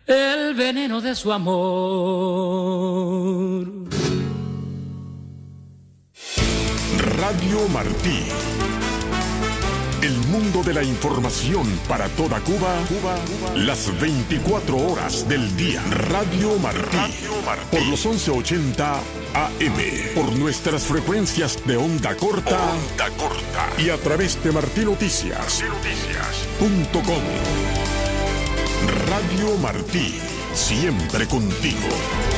el veneno de su amor. Radio Martí. El mundo de la información para toda Cuba, las 24 horas del día. Radio Martí. Por los 1180 AM. Por nuestras frecuencias de onda corta. Y a través de martinoticias.com. Radio Martí. Siempre contigo.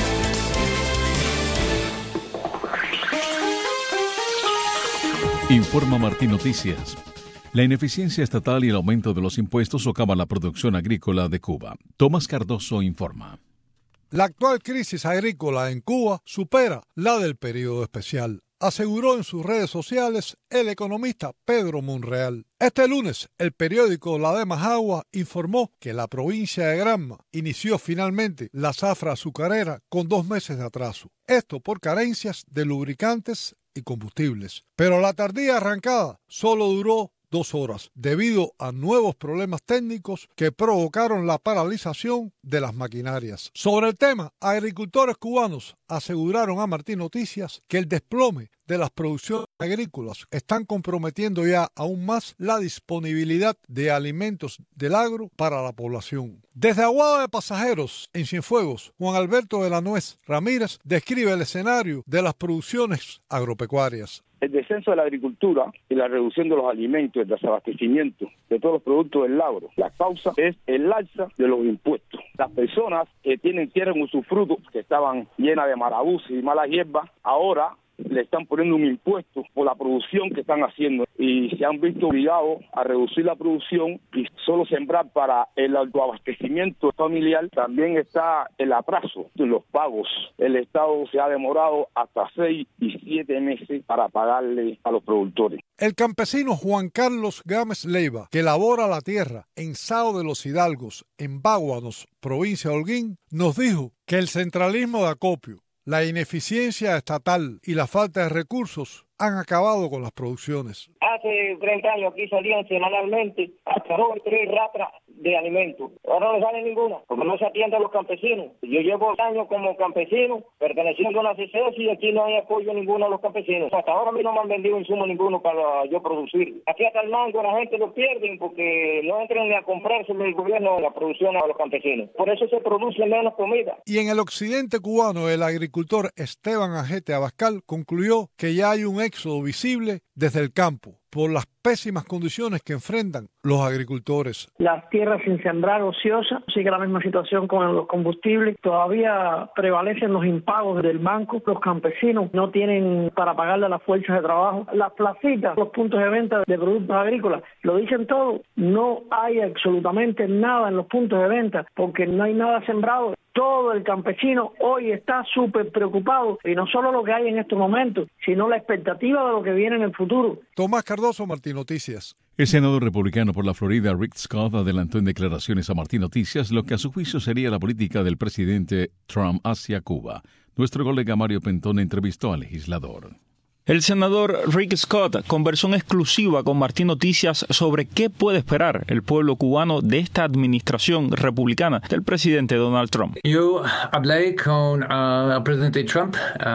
Informa Martín Noticias. La ineficiencia estatal y el aumento de los impuestos socavan la producción agrícola de Cuba. Tomás Cardoso informa. La actual crisis agrícola en Cuba supera la del período especial, aseguró en sus redes sociales el economista Pedro Monreal. Este lunes, el periódico La de Majagua informó que la provincia de Granma inició finalmente la zafra azucarera con 2 meses de atraso. Esto por carencias de lubricantes y combustibles. Pero la tardía arrancada solo duró 2 horas, debido a nuevos problemas técnicos que provocaron la paralización de las maquinarias. Sobre el tema, agricultores cubanos aseguraron a Martín Noticias que el desplome de las producciones agrícolas están comprometiendo ya aún más la disponibilidad de alimentos del agro para la población. Desde Aguada de Pasajeros, en Cienfuegos, Juan Alberto de la Nuez Ramírez describe el escenario de las producciones agropecuarias. El descenso de la agricultura y la reducción de los alimentos, el desabastecimiento de todos los productos del agro. La causa es el alza de los impuestos. Las personas que tienen tierra en usufructo, que estaban llenas de marabuntas y malas hierbas, ahora le están poniendo un impuesto por la producción que están haciendo y se han visto obligados a reducir la producción y solo sembrar para el autoabastecimiento familiar. También está el atraso de los pagos. El Estado se ha demorado hasta 6 y 7 meses para pagarle a los productores. El campesino Juan Carlos Gámez Leiva, que labora la tierra en Sao de los Hidalgos, en Báguanos, provincia de Holguín, nos dijo que el centralismo de acopio, la ineficiencia estatal y la falta de recursos han acabado con las producciones. Hace 30 años aquí salían semanalmente hasta 2 o 3 ratas de alimentos. Ahora no sale ninguna, porque no se atiende a los campesinos. Yo llevo años como campesino, perteneciendo a una CCS, y aquí no hay apoyo ninguno a los campesinos. Hasta ahora a mí no me han vendido insumo ninguno para yo producir. Aquí hasta el mango la gente lo pierden porque no entran ni a comprárselo el gobierno la producción a los campesinos. Por eso se produce menos comida. Y en el occidente cubano, el agricultor Esteban Ajete Abascal concluyó que ya hay un éxodo visible desde el campo por las pésimas condiciones que enfrentan los agricultores. Las tierras sin sembrar, ociosas, sigue la misma situación con los combustibles. Todavía prevalecen los impagos del banco. Los campesinos no tienen para pagarle a las fuerzas de trabajo. Las placitas, los puntos de venta de productos agrícolas, lo dicen todo. No hay absolutamente nada en los puntos de venta porque no hay nada sembrado. Todo el campesino hoy está súper preocupado, y no solo lo que hay en estos momentos, sino la expectativa de lo que viene en el futuro. Tomás Cardoso, Martín Noticias. El senador republicano por la Florida, Rick Scott, adelantó en declaraciones a Martín Noticias lo que a su juicio sería la política del presidente Trump hacia Cuba. Nuestro colega Mario Pentón entrevistó al legislador. El senador Rick Scott conversó en exclusiva con Martín Noticias sobre qué puede esperar el pueblo cubano de esta administración republicana del presidente Donald Trump. Yo hablé con el presidente Trump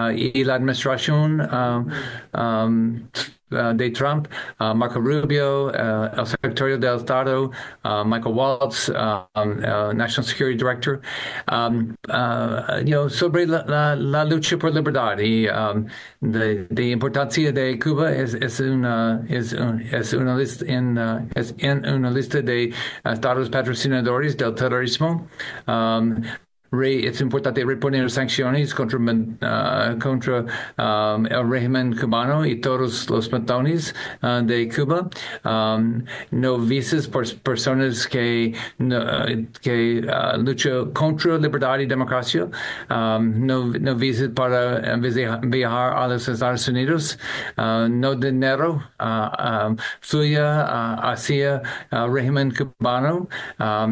y la administración de Trump, Marco Rubio, el secretario de Estado, Michael Waltz, National Security Director, sobre la lucha por libertad y de importancia de Cuba es una lista de estados patrocinadores del terrorismo. Es importante reponer sanciones contra el régimen cubano y todos los matones de Cuba. No visas por personas que luchan contra libertad y democracia. No visas para viajar a los Estados Unidos. No dinero fluya hacia el régimen cubano.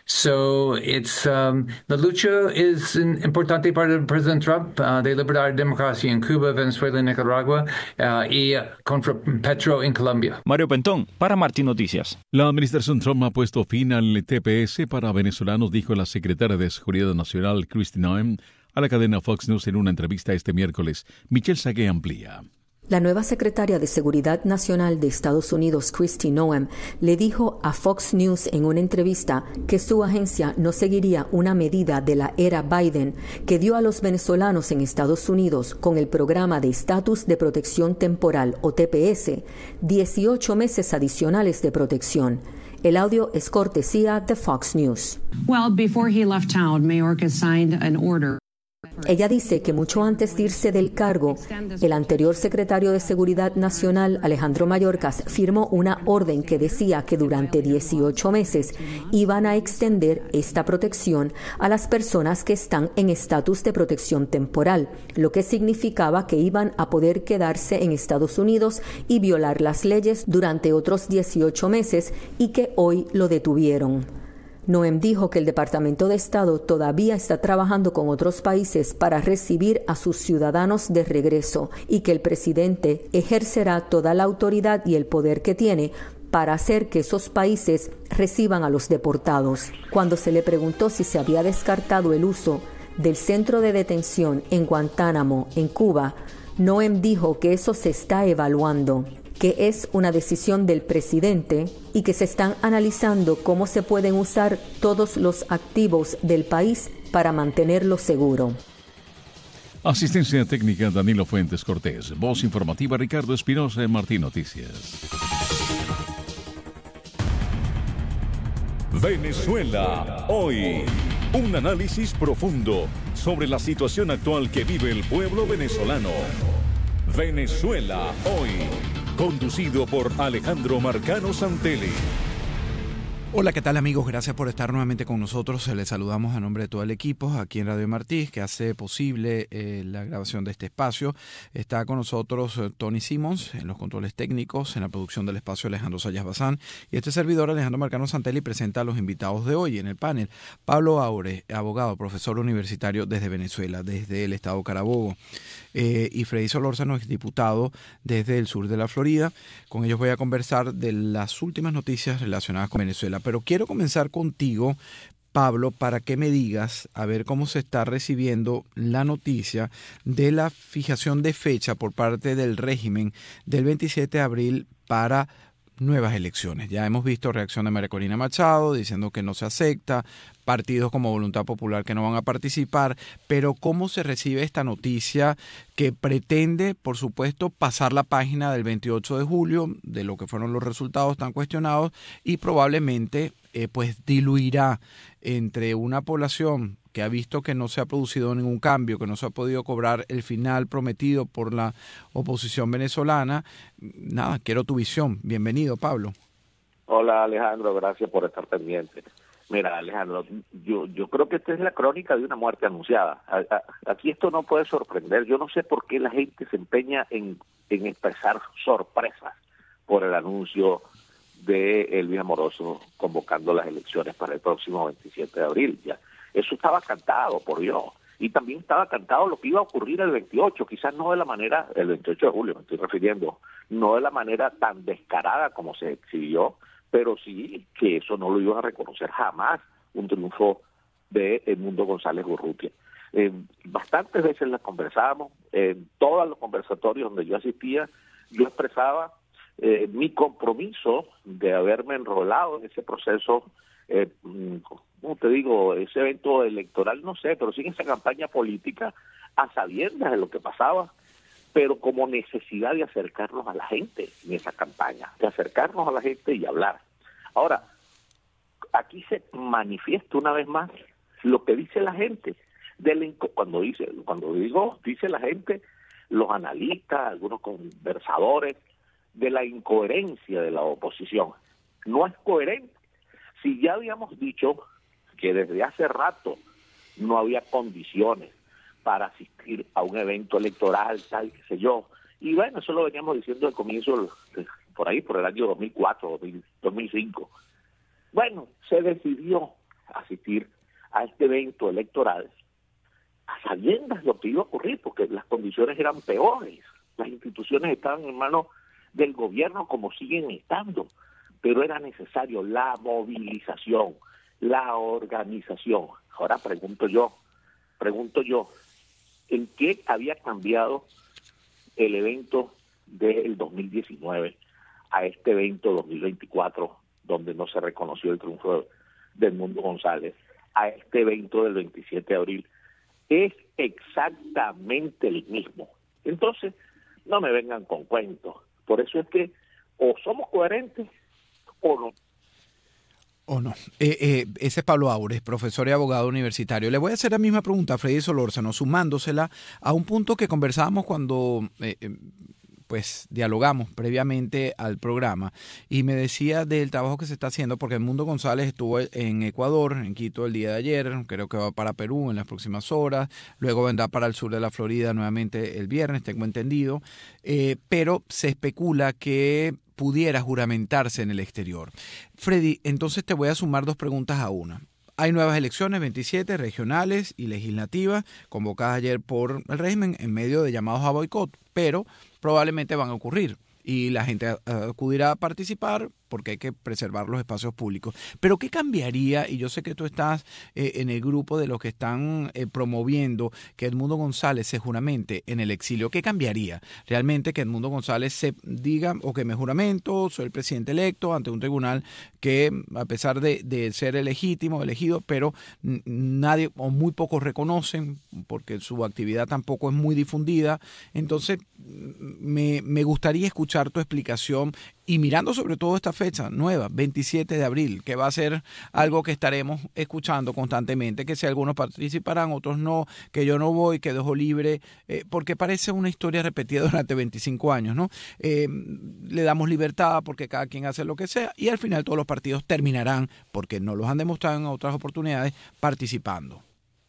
So it's la lucha es importante para el presidente Trump de liberar democracia en Cuba, Venezuela, Nicaragua y contra Petro en Colombia. Mario Pentón, para Martín Noticias. La administración Trump ha puesto fin al TPS para venezolanos, dijo la secretaria de Seguridad Nacional, Kristi Noem, a la cadena Fox News en una entrevista este miércoles. Michelle Sagué amplía. La nueva secretaria de Seguridad Nacional de Estados Unidos, Kristi Noem, le dijo a Fox News en una entrevista que su agencia no seguiría una medida de la era Biden que dio a los venezolanos en Estados Unidos con el programa de Estatus de Protección Temporal, o TPS, 18 meses adicionales de protección. El audio es cortesía de Fox News. Well, before he left town, Mayorkas signed an order. Ella dice que mucho antes de irse del cargo, el anterior secretario de Seguridad Nacional, Alejandro Mayorkas, firmó una orden que decía que durante 18 meses iban a extender esta protección a las personas que están en estatus de protección temporal, lo que significaba que iban a poder quedarse en Estados Unidos y violar las leyes durante otros 18 meses y que hoy lo detuvieron. Noem dijo que el Departamento de Estado todavía está trabajando con otros países para recibir a sus ciudadanos de regreso y que el presidente ejercerá toda la autoridad y el poder que tiene para hacer que esos países reciban a los deportados. Cuando se le preguntó si se había descartado el uso del centro de detención en Guantánamo, en Cuba, Noem dijo que eso se está evaluando, que es una decisión del presidente y que se están analizando cómo se pueden usar todos los activos del país para mantenerlo seguro. Asistencia técnica Danilo Fuentes Cortés. Voz informativa Ricardo Espinosa en Martín Noticias. Venezuela hoy. Un análisis profundo sobre la situación actual que vive el pueblo venezolano. Venezuela hoy. Conducido por Alejandro Marcano Santelli. Hola, ¿qué tal amigos? Gracias por estar nuevamente con nosotros. Les saludamos a nombre de todo el equipo aquí en Radio Martí, que hace posible la grabación de este espacio. Está con nosotros Tony Simmons en los controles técnicos, en la producción del espacio Alejandro Sayas Bazán. Y este servidor, Alejandro Marcano Santelli, presenta a los invitados de hoy en el panel. Pablo Aure, abogado, profesor universitario desde Venezuela, desde el estado Carabobo. Y Freddy Solórzano, exdiputado desde el sur de la Florida. Con ellos voy a conversar de las últimas noticias relacionadas con Venezuela. Pero quiero comenzar contigo, Pablo, para que me digas a ver cómo se está recibiendo la noticia de la fijación de fecha por parte del régimen del 27 de abril para nuevas elecciones. Ya hemos visto reacción de María Corina Machado diciendo que no se acepta, partidos como Voluntad Popular que no van a participar, pero ¿cómo se recibe esta noticia que pretende, por supuesto, pasar la página del 28 de julio, de lo que fueron los resultados tan cuestionados y probablemente pues diluirá entre una población que ha visto que no se ha producido ningún cambio, que no se ha podido cobrar el final prometido por la oposición venezolana? Nada, quiero tu visión. Bienvenido, Pablo. Hola, Alejandro, gracias por estar pendiente. Mira, Alejandro, yo creo que esta es la crónica de una muerte anunciada. Aquí esto no puede sorprender. Yo no sé por qué la gente se empeña en expresar sorpresas por el anuncio de Elvis Amoroso convocando las elecciones para el próximo 27 de abril. Ya, eso estaba cantado, por Dios. Y también estaba cantado lo que iba a ocurrir el 28, quizás no de la manera, el 28 de julio me estoy refiriendo, no de la manera tan descarada como se exhibió, pero sí que eso no lo iban a reconocer jamás, un triunfo de Edmundo González Urrutia. Bastantes veces las conversábamos, en todos los conversatorios donde yo asistía, yo expresaba mi compromiso de haberme enrolado en ese proceso, ¿cómo te digo? Ese evento electoral, no sé, pero sí en esa campaña política, a sabiendas de lo que pasaba, pero como necesidad de acercarnos a la gente en esa campaña, de acercarnos a la gente y hablar. Ahora, aquí se manifiesta una vez más lo que dice la gente, cuando digo dice la gente, los analistas, algunos conversadores, de la incoherencia de la oposición. No es coherente. Si ya habíamos dicho que desde hace rato no había condiciones para asistir a un evento electoral, tal, qué sé yo, y bueno, eso lo veníamos diciendo al comienzo, por ahí, por el año 2004, 2005. Bueno, se decidió asistir a este evento electoral a sabiendas de lo que iba a ocurrir, porque las condiciones eran peores, las instituciones estaban en manos del gobierno como siguen estando, pero era necesario la movilización, la organización. Ahora pregunto yo, ¿en qué había cambiado el evento del 2019 a este evento 2024, donde no se reconoció el triunfo de Edmundo González, a este evento del 27 de abril? Es exactamente el mismo. Entonces, no me vengan con cuentos. Por eso es que o somos coherentes o no. ¿O no? Ese es Pablo Aures, profesor y abogado universitario. Le voy a hacer la misma pregunta a Freddy Solórzano, sumándosela a un punto que conversábamos cuando pues dialogamos previamente al programa, y me decía del trabajo que se está haciendo, porque Edmundo González estuvo en Ecuador, en Quito, el día de ayer, creo que va para Perú en las próximas horas, luego vendrá para el sur de la Florida nuevamente el viernes, tengo entendido, pero se especula que pudiera juramentarse en el exterior. Freddy, entonces te voy a sumar dos preguntas a una. Hay nuevas elecciones, 27 regionales y legislativas, convocadas ayer por el régimen en medio de llamados a boicot, pero probablemente van a ocurrir y la gente acudirá a participar porque hay que preservar los espacios públicos. Pero ¿qué cambiaría? Y yo sé que tú estás en el grupo de los que están promoviendo que Edmundo González se juramente en el exilio. ¿Qué cambiaría? Realmente que Edmundo González se diga, ok, me juramento, soy el presidente electo ante un tribunal que, a pesar de ser legítimo, elegido, pero nadie o muy pocos reconocen porque su actividad tampoco es muy difundida. Entonces, me gustaría escuchar tu explicación y mirando sobre todo esta fecha nueva, 27 de abril, que va a ser algo que estaremos escuchando constantemente, que si algunos participarán, otros no, que yo no voy, que dejo libre, porque parece una historia repetida durante 25 años, ¿no? Le damos libertad porque cada quien hace lo que sea y al final todos los partidos terminarán, porque nos los han demostrado en otras oportunidades, participando.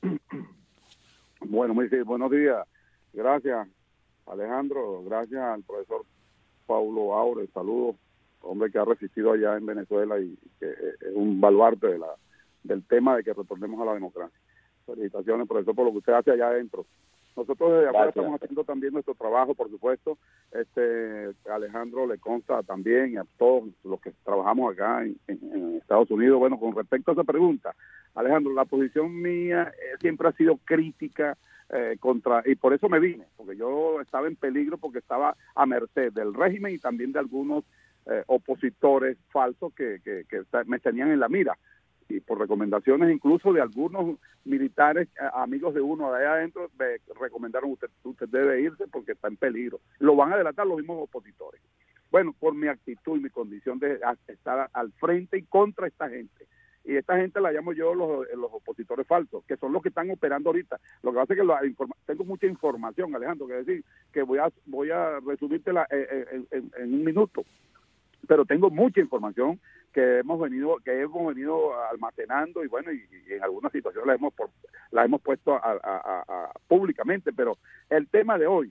Bueno, buenos días. Gracias, Alejandro. Gracias al profesor Pablo Aures, saludos, hombre que ha resistido allá en Venezuela y que es un baluarte del tema de que retornemos a la democracia. Felicitaciones, profesor, por lo que usted hace allá adentro. Nosotros desde afuera estamos haciendo también nuestro trabajo, por supuesto. Alejandro le consta también, y a todos los que trabajamos acá en Estados Unidos. Bueno, con respecto a esa pregunta, Alejandro, la posición mía siempre ha sido crítica y por eso me vine, porque yo estaba en peligro, porque estaba a merced del régimen y también de algunos opositores falsos que me tenían en la mira, y por recomendaciones incluso de algunos militares, amigos de uno de allá adentro, me recomendaron: usted debe irse porque está en peligro. Lo van a delatar los mismos opositores. Bueno, por mi actitud y mi condición de estar al frente y contra esta gente. Y esta gente la llamo yo los opositores falsos, que son los que están operando ahorita. Lo que pasa es que tengo mucha información, Alejandro, que decir que voy a resumírtela en un minuto. Pero tengo mucha información que hemos venido almacenando, y bueno, y en algunas situaciones la hemos puesto públicamente. Pero el tema de hoy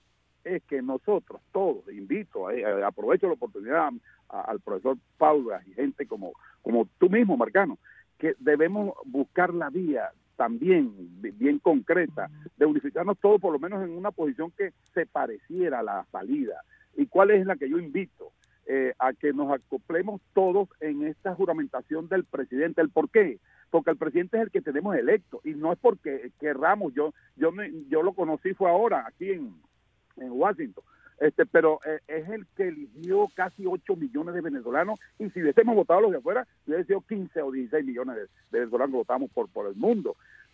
es que nosotros todos, aprovecho la oportunidad al profesor Pablo y gente como tú mismo, Marcano, que debemos buscar la vía también bien concreta de unificarnos todos, por lo menos en una posición que se pareciera a la salida. ¿Y cuál es la que yo invito? A que nos acoplemos todos en esta juramentación del presidente. ¿El por qué? Porque el presidente es el que tenemos electo, y no es porque querramos. Yo lo conocí fue ahora, aquí en Washington, pero es el que eligió casi 8 millones de venezolanos, y si hubiésemos votado los de afuera, hubiese sido 15 o 16 millones de venezolanos que votamos por el mundo,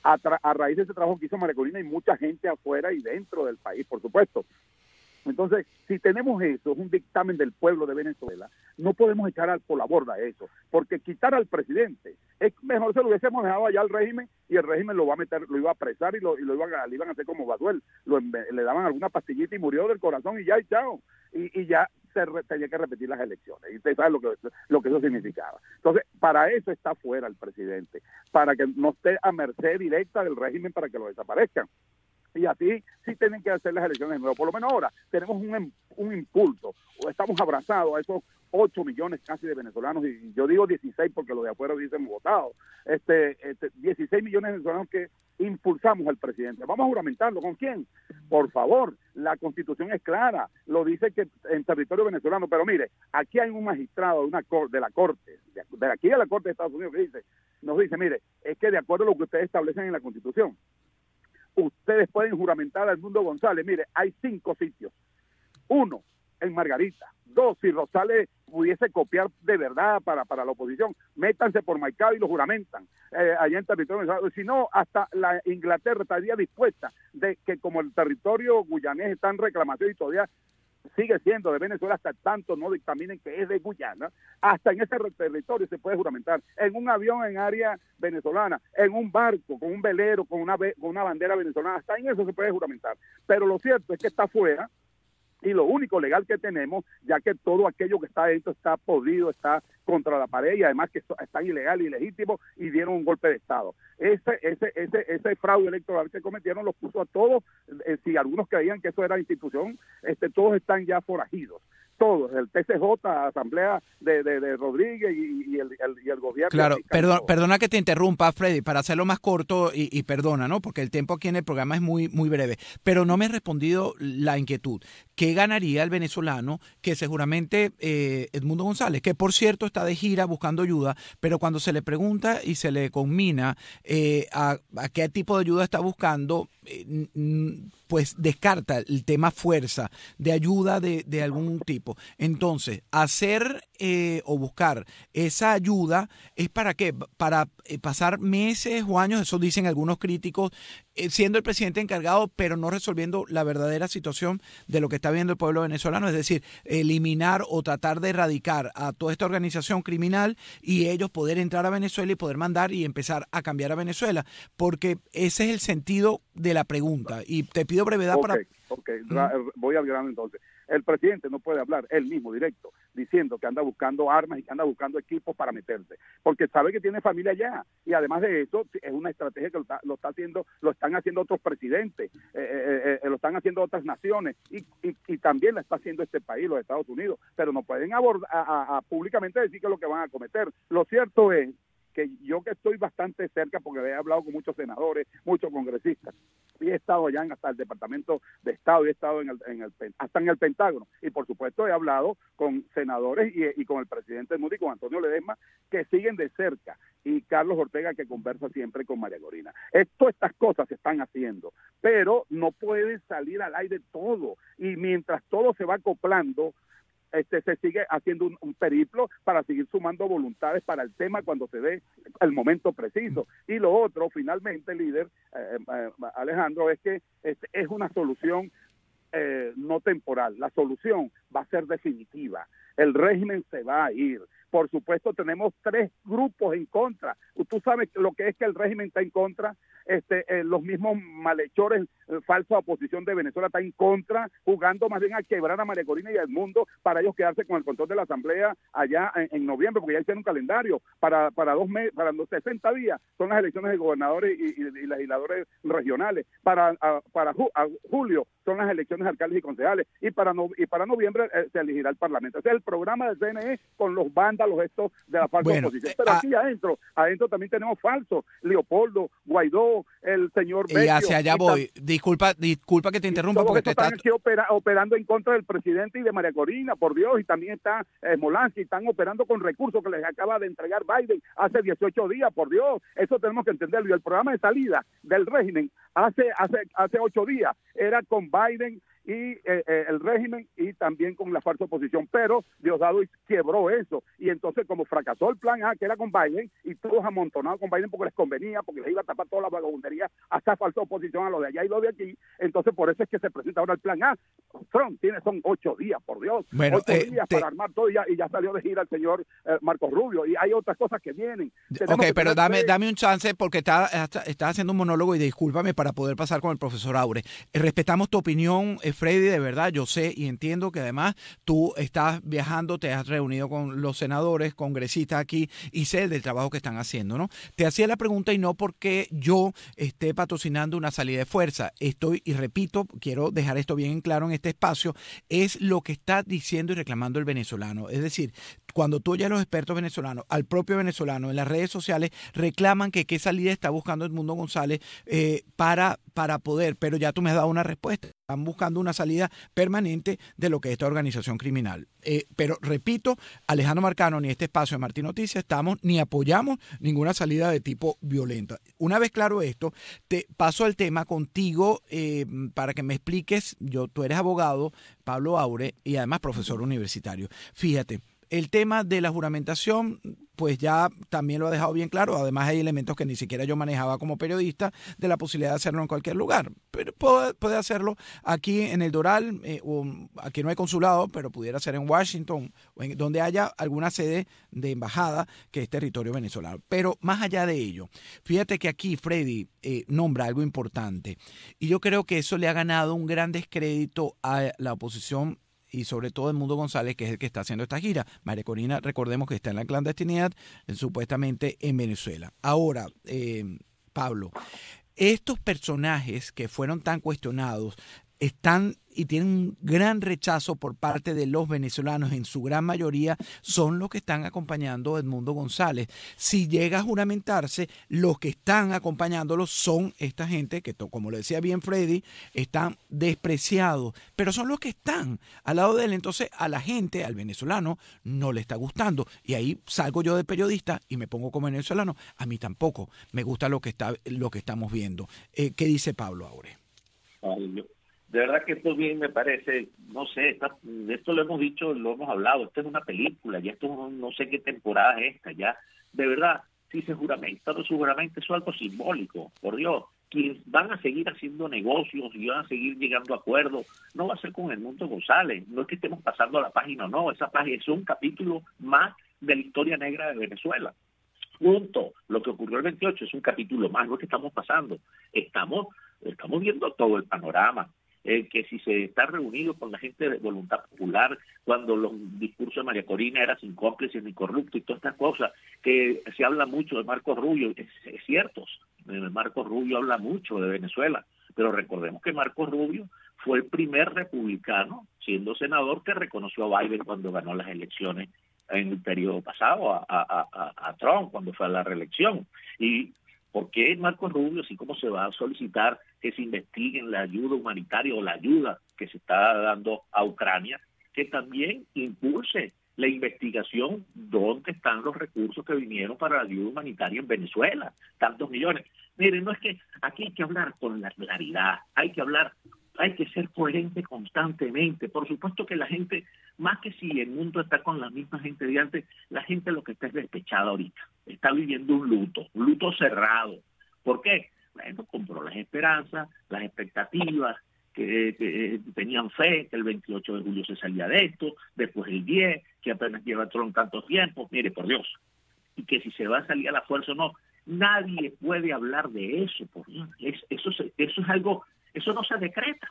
a raíz de ese trabajo que hizo María Corina y mucha gente afuera y dentro del país, por supuesto. Entonces, si tenemos eso, es un dictamen del pueblo de Venezuela, no podemos echar por la borda eso, porque quitar al presidente, es mejor se lo hubiésemos dejado allá al régimen, y el régimen lo iba a apresar y le iban a hacer como Baduel, le daban alguna pastillita y murió del corazón y ya, y chao, y ya tenía que repetir las elecciones, y usted sabe lo que eso significaba. Entonces, para eso está fuera el presidente, para que no esté a merced directa del régimen para que lo desaparezcan. y así sí tienen que hacer las elecciones de nuevo. Por lo menos ahora tenemos un impulso, estamos abrazados a esos 8 millones casi de venezolanos, y yo digo 16 porque los de afuera dicen votado, 16 millones de venezolanos que impulsamos al presidente. Vamos a juramentarlo. ¿Con quién? Por favor, la Constitución es clara, lo dice que en territorio venezolano, pero mire, aquí hay un magistrado de la Corte, de aquí de la Corte de Estados Unidos, que nos dice, mire, es que de acuerdo a lo que ustedes establecen en la Constitución, ustedes pueden juramentar al Mundo González. Mire, hay 5 sitios. 1, en Margarita. 2, si Rosales pudiese copiar de verdad para la oposición, métanse por Maicao y lo juramentan allá en territorio venezolano. Si no, hasta la Inglaterra estaría dispuesta de que, como el territorio guyanés está en reclamación y todavía sigue siendo de Venezuela hasta tanto no dictaminen que es de Guyana, hasta en ese territorio se puede juramentar, en un avión en área venezolana, en un barco, con un velero, con una bandera venezolana, hasta en eso se puede juramentar. Pero lo cierto es que está fuera, y lo único legal que tenemos, ya que todo aquello que está adentro está podrido, está contra la pared, y además que están ilegal y ilegítimo, y dieron un golpe de Estado. Ese fraude electoral que cometieron los puso a todos, si algunos creían que eso era institución, todos están ya forajidos. Todos, el TCJ, Asamblea de Rodríguez y el gobierno. Claro, perdona que te interrumpa, Freddy, para hacerlo más corto y perdona, ¿no? Porque el tiempo aquí en el programa es muy, muy breve, pero no me has respondido la inquietud. ¿Qué ganaría el venezolano que seguramente Edmundo González, que por cierto está de gira buscando ayuda, pero cuando se le pregunta y se le conmina a qué tipo de ayuda está buscando, pues descarta el tema fuerza, de ayuda de algún tipo? Entonces, hacer o buscar esa ayuda es ¿para qué? Para pasar meses o años, eso dicen algunos críticos, siendo el presidente encargado, pero no resolviendo la verdadera situación de lo que está viendo el pueblo venezolano, es decir, eliminar o tratar de erradicar a toda esta organización criminal y ellos poder entrar a Venezuela y poder mandar y empezar a cambiar a Venezuela, porque ese es el sentido de la pregunta. Y te pido brevedad para... Voy al grano entonces. El presidente no puede hablar él mismo directo diciendo que anda buscando armas y que anda buscando equipos para meterse, porque sabe que tiene familia allá, y además de eso es una estrategia que lo están haciendo otros presidentes, lo están haciendo otras naciones, y también la está haciendo este país, los Estados Unidos, pero no pueden públicamente decir que es lo que van a cometer. Lo cierto es que yo, que estoy bastante cerca, porque he hablado con muchos senadores, muchos congresistas, y he estado allá hasta el Departamento de Estado, y he estado hasta en el Pentágono, y por supuesto he hablado con senadores y con el presidente del mundo y con Antonio Ledesma, que siguen de cerca, y Carlos Ortega, que conversa siempre con María Corina. Estas cosas se están haciendo, pero no puede salir al aire todo, y mientras todo se va acoplando, se sigue haciendo un periplo para seguir sumando voluntades para el tema cuando se dé el momento preciso. Y lo otro, finalmente, líder Alejandro, es que es una solución no temporal. La solución va a ser definitiva. El régimen se va a ir. Por supuesto, tenemos 3 grupos en contra. Tú sabes lo que es que el régimen está en contra. Los mismos malhechores, falsa oposición de Venezuela está en contra, jugando más bien a quebrar a María Corina y a Edmundo para ellos quedarse con el control de la Asamblea allá en noviembre, porque ya hicieron un calendario para 2 meses, para los 60 días son las elecciones de gobernadores y legisladores regionales. Para julio son las elecciones de alcaldes y concejales, y para noviembre se elegirá el Parlamento. Ese es el programa del CNE con los vándalos estos de la falsa oposición. Pero aquí adentro también tenemos falsos: Leopoldo, Guaidó, el señor Vecchio. Y hacia allá voy. Disculpa que te interrumpa, porque te están aquí operando en contra del presidente y de María Corina, por Dios, y también está Molansky, están operando con recursos que les acaba de entregar Biden hace 18 días, por Dios. Eso tenemos que entenderlo. Y el programa de salida del régimen hace 8 días era con Biden y el régimen, y también con la falsa oposición, pero Diosdado quebró eso, y entonces como fracasó el plan A, que era con Biden, y todos amontonados con Biden porque les convenía, porque les iba a tapar toda la vagabundería, hasta falsa oposición a lo de allá y lo de aquí, entonces por eso es que se presenta ahora el plan A. Trump son 8 días, por Dios, 8 días para armar todo, y ya salió de gira el señor Marco Rubio, y hay otras cosas que vienen. Pero dame un chance, porque estás haciendo un monólogo, y discúlpame, para poder pasar con el profesor Aure. Respetamos tu opinión, Freddy, de verdad, yo sé y entiendo que además tú estás viajando, te has reunido con los senadores, congresistas aquí y sé del trabajo que están haciendo, ¿no? Te hacía la pregunta y no porque yo esté patrocinando una salida de fuerza. Estoy, y repito, quiero dejar esto bien en claro en este espacio, es lo que está diciendo y reclamando el venezolano. Es decir, cuando tú oyes a los expertos venezolanos, al propio venezolano en las redes sociales, reclaman que qué salida está buscando Edmundo González para poder, pero ya tú me has dado una respuesta. Están buscando una salida permanente de lo que es esta organización criminal. Pero repito, Alejandro Marcano ni este espacio de Martín Noticias estamos ni apoyamos ninguna salida de tipo violenta. Una vez claro esto, te paso al tema contigo para que me expliques. Tú eres abogado, Pablo Aure, y además profesor universitario. Fíjate, el tema de la juramentación, pues ya también lo ha dejado bien claro. Además hay elementos que ni siquiera yo manejaba como periodista, de la posibilidad de hacerlo en cualquier lugar. Pero puede hacerlo aquí en el Doral, o aquí no hay consulado, pero pudiera ser en Washington, o en donde haya alguna sede de embajada que es territorio venezolano. Pero más allá de ello, fíjate que aquí Freddy nombra algo importante. Y yo creo que eso le ha ganado un gran descrédito a la oposición y sobre todo Edmundo González, que es el que está haciendo esta gira. María Corina, recordemos que está en la clandestinidad, supuestamente en Venezuela. Ahora, Pablo, estos personajes que fueron tan cuestionados están y tienen un gran rechazo por parte de los venezolanos, en su gran mayoría son los que están acompañando a Edmundo González. Si llega a juramentarse, los que están acompañándolos son esta gente que, como lo decía bien Freddy, están despreciados, pero son los que están al lado de él. Entonces a la gente, al venezolano, no le está gustando. Y ahí salgo yo de periodista y me pongo como venezolano. A mí tampoco me gusta lo que estamos viendo. ¿Qué dice Pablo Aure? De verdad que esto bien me parece, no sé, esto lo hemos dicho, lo hemos hablado, esto es una película, ya esto no sé qué temporada es esta, ya, de verdad, si se juramenta o no se juramenta, eso es algo simbólico, por Dios, quienes van a seguir haciendo negocios y van a seguir llegando a acuerdos, no va a ser con Edmundo González, no es que estemos pasando a la página, no, esa página es un capítulo más de la historia negra de Venezuela. Punto. Lo que ocurrió el 28 es un capítulo más, no es que estamos pasando, estamos viendo todo el panorama. Que si se está reunido con la gente de Voluntad Popular, cuando los discursos de María Corina eran sin cómplices ni corruptos y todas estas cosas, que se habla mucho de Marcos Rubio, es cierto, Marcos Rubio habla mucho de Venezuela, pero recordemos que Marcos Rubio fue el primer republicano, siendo senador, que reconoció a Biden cuando ganó las elecciones en el periodo pasado a Trump, cuando fue a la reelección. Y ¿por qué Marcos Rubio, así como se va a solicitar que se investigue la ayuda humanitaria o la ayuda que se está dando a Ucrania, que también impulse la investigación dónde están los recursos que vinieron para la ayuda humanitaria en Venezuela, tantos millones? Miren, no es que aquí hay que hablar con la claridad, hay que ser coherente constantemente. Por supuesto que la gente, más que si el mundo está con la misma gente de antes, la gente lo que está es despechada ahorita. Está viviendo un luto cerrado. ¿Por qué? Bueno, compró las esperanzas, las expectativas, que tenían fe que el 28 de julio se salía de esto, después el 10, que apenas lleva Trump tanto tiempo, mire, por Dios. Y que si se va a salir a la fuerza o no, nadie puede hablar de eso, por Dios. Eso es algo. Eso no se decreta,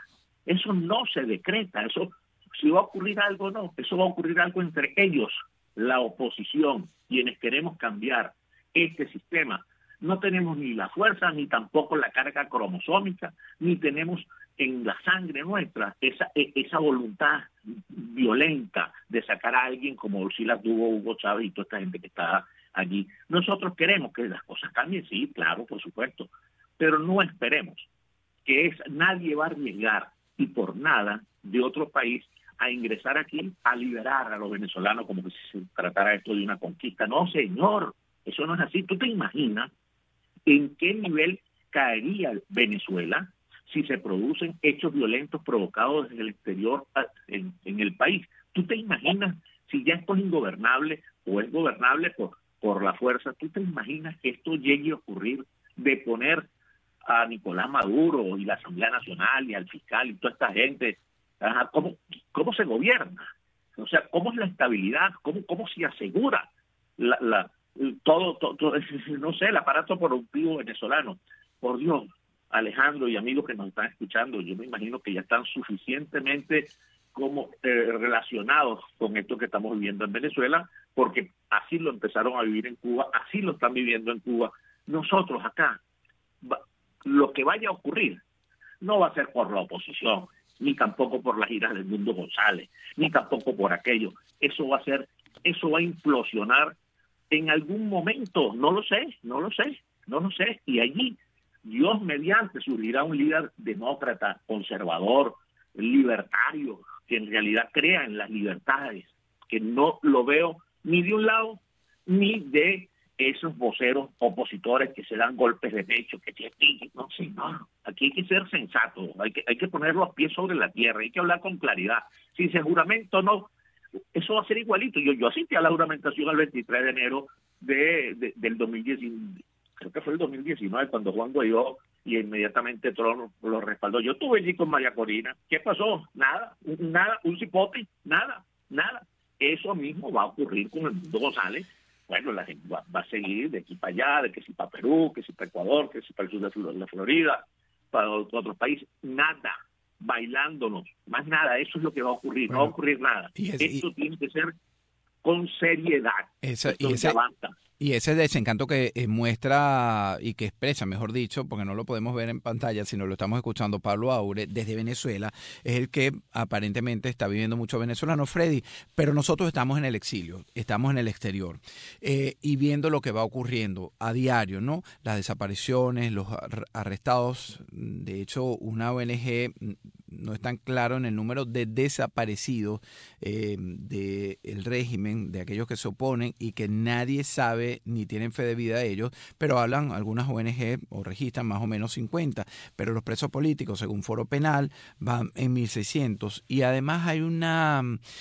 eso, si va a ocurrir algo o no, eso va a ocurrir algo entre ellos, la oposición, quienes queremos cambiar este sistema. No tenemos ni la fuerza, ni tampoco la carga cromosómica, ni tenemos en la sangre nuestra esa voluntad violenta de sacar a alguien como si la tuvo Hugo Chávez y toda esta gente que está allí. Nosotros queremos que las cosas cambien, sí, claro, por supuesto, pero no esperemos que nadie va a arriesgar y por nada de otro país a ingresar aquí a liberar a los venezolanos como que si se tratara esto de una conquista. No, señor, eso no es así. ¿Tú te imaginas en qué nivel caería Venezuela si se producen hechos violentos provocados desde el exterior en el país? ¿Tú te imaginas si ya esto es ingobernable o es gobernable por la fuerza? ¿Tú te imaginas que esto llegue a ocurrir de poner a Nicolás Maduro y la Asamblea Nacional y al fiscal y toda esta gente? ¿Cómo se gobierna? O sea, ¿cómo es la estabilidad? ¿Cómo se asegura todo, no sé, el aparato productivo venezolano? Por Dios, Alejandro y amigos que nos están escuchando, yo me imagino que ya están suficientemente relacionados con esto que estamos viviendo en Venezuela, porque así lo empezaron a vivir en Cuba, así lo están viviendo en Cuba. Nosotros acá, lo que vaya a ocurrir no va a ser por la oposición, ni tampoco por las iras del Mundo González, ni tampoco por aquello. Eso va a implosionar en algún momento, no lo sé. Y allí, Dios mediante, surgirá un líder demócrata, conservador, libertario, que en realidad crea en las libertades, que no lo veo ni de un lado ni de esos voceros opositores que se dan golpes de pecho, no, aquí hay que ser sensato, hay que poner los pies sobre la tierra, hay que hablar con claridad. Si se juramento no, eso va a ser igualito. Yo asistí a la juramentación el 23 de enero del 2019, creo que fue el 2019, cuando Juan Guaidó y inmediatamente Trump lo respaldó. Yo estuve allí con María Corina. ¿Qué pasó? Nada, un cipote, nada. Eso mismo va a ocurrir con el Mundo González. Bueno, la gente va a seguir de aquí para allá, de que si para Perú, que si para Ecuador, que si para el sur de la Florida, para otros países. Nada, bailándonos, más nada. Eso es lo que va a ocurrir. Bueno, no va a ocurrir nada. Esto tiene que ser con seriedad. Y ese desencanto que muestra y que expresa, mejor dicho, porque no lo podemos ver en pantalla, sino lo estamos escuchando, Pablo Aure, desde Venezuela, es el que aparentemente está viviendo mucho venezolano, Freddy, pero nosotros estamos en el exilio, estamos en el exterior, y viendo lo que va ocurriendo a diario, ¿no? Las desapariciones, los arrestados. De hecho, una ONG no es tan claro en el número de desaparecidos del régimen, de aquellos que se oponen y que nadie sabe ni tienen fe de vida a ellos, pero hablan algunas ONG o registran más o menos 50, pero los presos políticos, según Foro Penal, van en 1.600, y además hay una...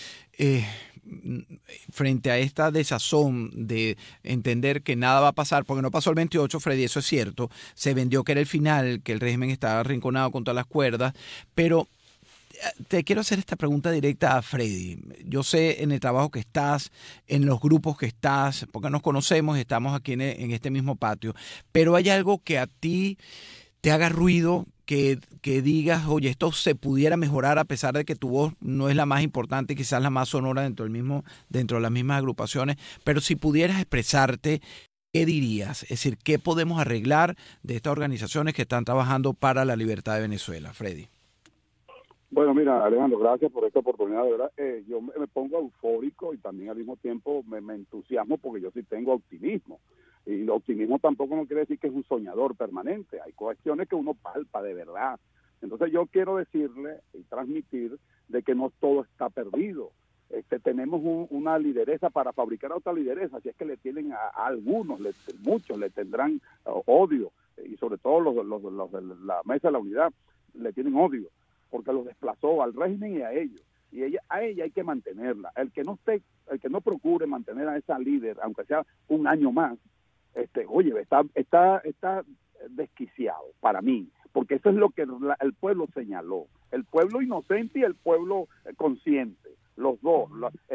frente a esta desazón de entender que nada va a pasar, porque no pasó el 28, Freddy, eso es cierto, se vendió que era el final, que el régimen estaba arrinconado contra las cuerdas, pero te quiero hacer esta pregunta directa a Freddy. Yo sé en el trabajo que estás, en los grupos que estás, porque nos conocemos, estamos aquí en este mismo patio, pero hay algo que a ti te haga ruido, que digas, oye, esto se pudiera mejorar a pesar de que tu voz no es la más importante, quizás la más sonora dentro de las mismas agrupaciones, pero si pudieras expresarte, ¿qué dirías? Es decir, ¿qué podemos arreglar de estas organizaciones que están trabajando para la libertad de Venezuela? Freddy. Bueno, mira, Alejandro, gracias por esta oportunidad, de verdad. Yo me pongo eufórico y también al mismo tiempo me entusiasmo porque yo sí tengo optimismo. Y el optimismo tampoco no quiere decir que es un soñador permanente. Hay cuestiones que uno palpa de verdad. Entonces yo quiero decirle y transmitir de que no todo está perdido. Tenemos una lideresa para fabricar otra lideresa. Si es que le tienen a algunos, muchos le tendrán odio, y sobre todo los de la Mesa de la Unidad le tienen odio, porque los desplazó al régimen y a ellos. Y a ella hay que mantenerla. El que no procure mantener a esa líder, aunque sea un año más, está desquiciado para mí, porque eso es lo que el pueblo señaló. El pueblo inocente y el pueblo consciente. Los dos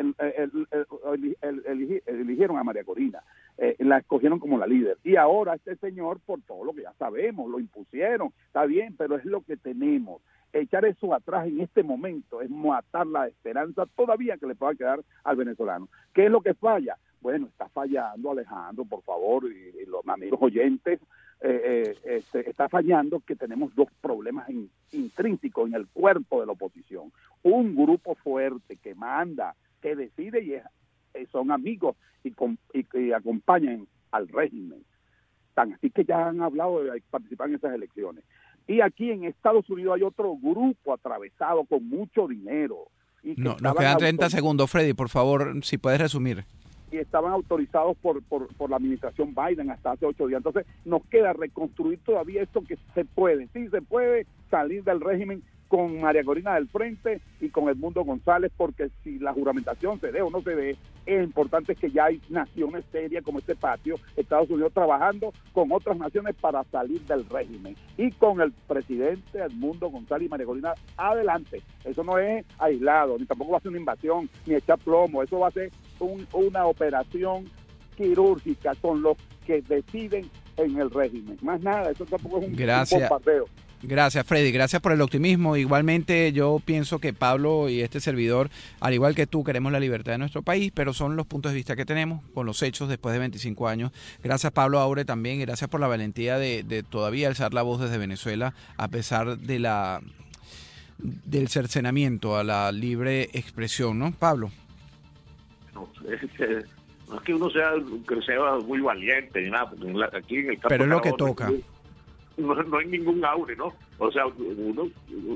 eligieron a María Corina, la escogieron como la líder, y ahora este señor, por todo lo que ya sabemos, lo impusieron, está bien, pero es lo que tenemos. Echar eso atrás en este momento es matar la esperanza todavía que le pueda quedar al venezolano. ¿Qué es lo que falla? Bueno, está fallando, Alejandro, por favor, y los amigos oyentes, está fallando que tenemos dos problemas intrínsecos en el cuerpo de la oposición. Un grupo fuerte que manda, que decide y son amigos y acompañan al régimen. Tan así que ya han hablado de participar en esas elecciones. Y aquí en Estados Unidos hay otro grupo atravesado con mucho dinero. Nos quedan 30 segundos, Freddy, por favor, si puedes resumir. Y estaban autorizados por la administración Biden hasta hace 8 días. Entonces nos queda reconstruir todavía esto que se puede. Sí, se puede salir del régimen con María Corina del frente y con Edmundo González, porque si la juramentación se dé o no se dé, es importante que ya hay naciones serias como este patio, Estados Unidos trabajando con otras naciones para salir del régimen. Y con el presidente Edmundo González y María Corina adelante. Eso no es aislado, ni tampoco va a ser una invasión, ni echar plomo. Eso va a ser una operación quirúrgica con los que deciden en el régimen. Más nada, eso tampoco es un Gracias. bombardeo. Gracias, Freddy. Gracias por el optimismo. Igualmente, yo pienso que Pablo y este servidor, al igual que tú, queremos la libertad de nuestro país, pero son los puntos de vista que tenemos con los hechos después de 25 años. Gracias, Pablo Aure, también. Y gracias por la valentía de todavía alzar la voz desde Venezuela, a pesar de del cercenamiento a la libre expresión, ¿no, Pablo? No es que uno sea muy valiente ni nada, porque aquí en el campo pero es lo que toca. No hay ningún Aure, ¿no? O sea, uno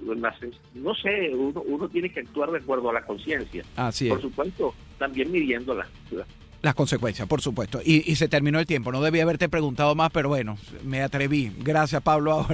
tiene que actuar de acuerdo a la conciencia. Así es. Por supuesto, también midiendo las consecuencias, por supuesto. Y se terminó el tiempo. No debía haberte preguntado más, pero bueno, me atreví. Gracias, Pablo Aure.